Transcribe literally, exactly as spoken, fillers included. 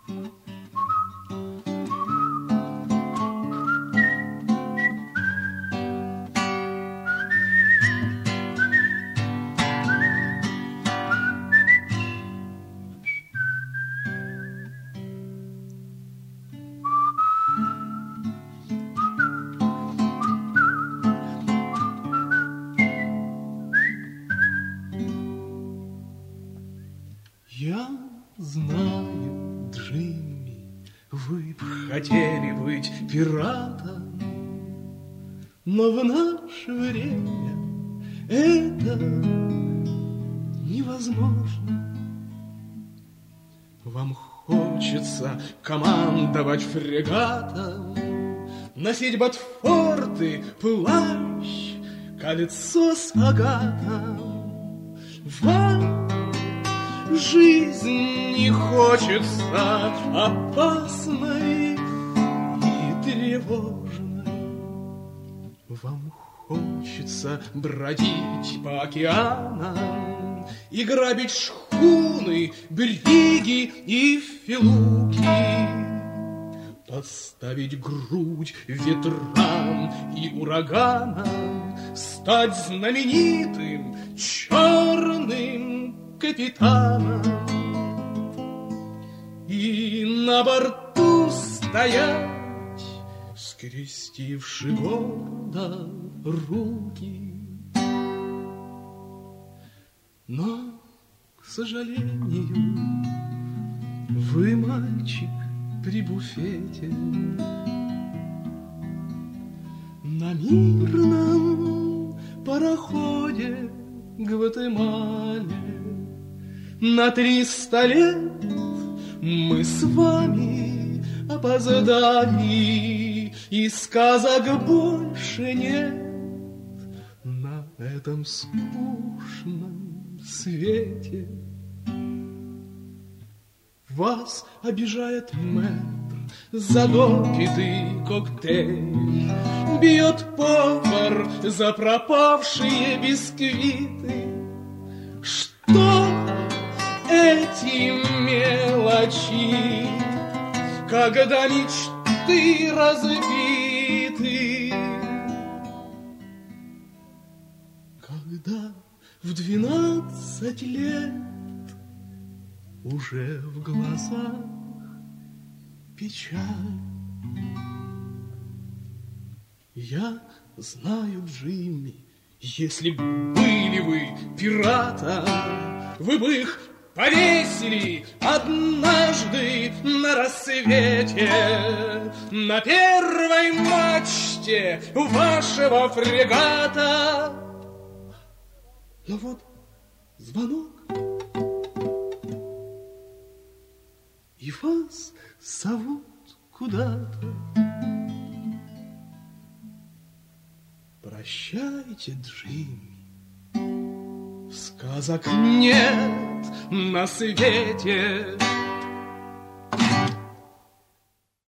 Я знаю, Джимми, вы б хотели быть пиратом, но в наше время это невозможно. Вам хочется командовать фрегатом, носить ботфорты, плащ, кольцо с агатом. Вам жизнь не хочется опасной и тревожной. Вам хочется бродить по океанам и грабить шхуны, бриги и филуки, подставить грудь ветрам и ураганам, стать знаменитым черным капитаном и на борту стоять, скрестивши гордо руки. Но, к сожалению, вы мальчик при буфете на мирном пароходе Гватемале. На триста лет мы с вами опоздали, и сказок больше нет на этом скучном свете. Вас обижает мэтр за допитый коктейль, бьет повар за пропавшие бисквиты. Что эти мелочи, когда мечты разбиты? Когда в двенадцать лет уже в глазах печаль. Я знаю, Джимми, если б были вы пиратом, вы бы их повесили однажды на рассвете на первой мачте вашего фрегата. Но вот звонок, и вас зовут куда-то. Прощайте, Джимми, сказок нет на свете.